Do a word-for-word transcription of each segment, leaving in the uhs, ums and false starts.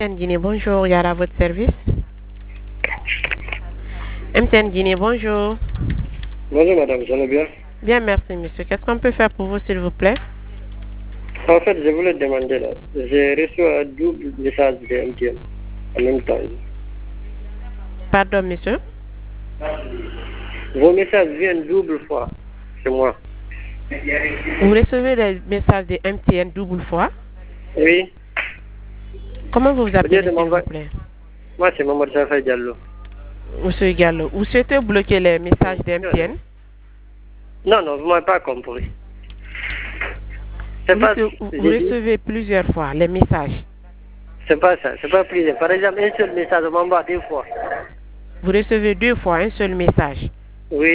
M T N Guinée, bonjour, Yara à votre service. M T N Guinée, bonjour. Bonjour madame, ça va bien? Bien, merci monsieur. Qu'est-ce qu'on peut faire pour vous, s'il vous plaît? En fait, je voulais demander là. J'ai reçu un double message de M T N en même temps. Pardon, monsieur? Vos messages viennent double fois chez moi. Vous recevez les messages de M T N double fois? Oui. Comment vous vous appelez, s'il vous plaît? Moi, c'est Mamadou Safa Diallo. Monsieur Gallo, vous souhaitez bloquer les messages de M T N? Non, non, vous m'avez pas compris. Vous, pas, vous, vous recevez plusieurs fois les messages. C'est pas ça, c'est pas plusieurs. Par exemple, un seul message, on m'envoie deux fois. Vous recevez deux fois un seul message? Oui.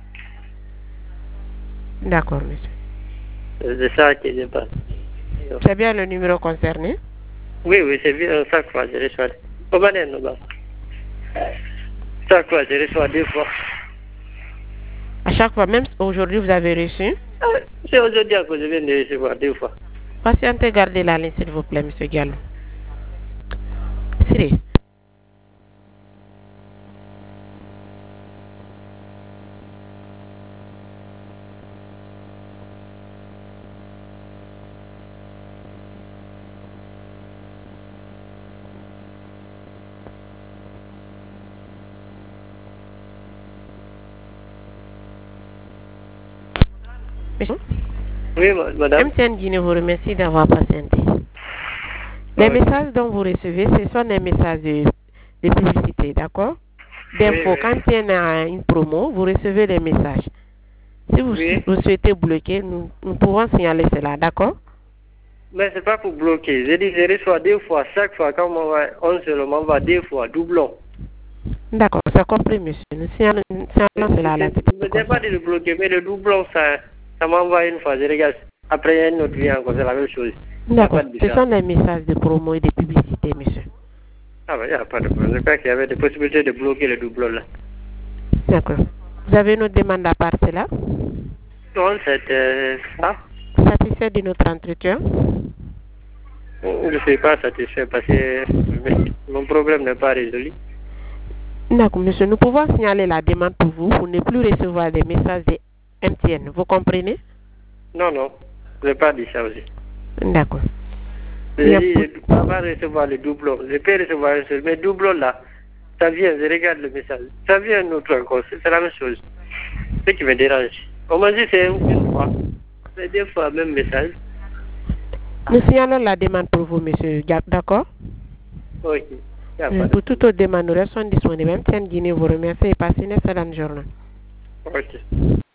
D'accord, monsieur. C'est ça qui se passe. C'est bien le numéro concerné? Oui, oui, c'est bien. Chaque fois, je reçois. Chaque fois, je reçois deux fois. À chaque fois, même aujourd'hui, vous avez reçu? C'est aujourd'hui que je viens de recevoir deux fois. Patientez, gardez la ligne, s'il vous plaît, monsieur Gallo. Siri. Oui, madame. M T N Guinée vous remercie d'avoir patienté. Les oui. messages dont vous recevez, ce sont des messages de, de publicité, d'accord? D'info. Oui, oui. Quand il y a une promo, vous recevez des messages. Si vous, oui. vous souhaitez bloquer, nous, nous pouvons signaler cela, d'accord? Mais c'est pas pour bloquer. Je dis, je reçois deux fois. Chaque fois, quand on se le m'envoie deux fois, doublon. D'accord, c'est compris, monsieur. Nous signalons, signalons cela à la tête. Je ne pas dit de bloquer, mais le doublon, ça, ça m'envoie une fois. Je regarde. Après, il y a une autre vie encore, c'est la même chose. D'accord. Ce sont des messages de promo et de publicité, monsieur. Ah ben, il n'y a pas de problème. Je crois qu'il y avait des possibilités de bloquer le doublon là. D'accord. Vous avez une autre demande à part cela? Non, c'était ça. Satisfait de notre entretien? Je ne suis pas satisfait parce que mon problème n'est pas résolu. D'accord, monsieur. Nous pouvons signaler la demande pour vous pour ne plus recevoir des messages de M T N. Vous comprenez? Non, non. Je n'ai pas dit ça aussi. D'accord. Je dis, je ne peux pas recevoir le doublon. Je peux recevoir un seul. Mais doublon là, ça vient, je regarde le message. Ça vient un autre encore. C'est la même chose. Ce qui me dérange. On m'a dit c'est une fois. C'est deux fois le même message. Nous signalons la demande pour vous, monsieur. D'accord? Oui. Pour toute autre demande, nous restons disponibles. M T N Guinée vous remercie et passez une excellente journée. Ok.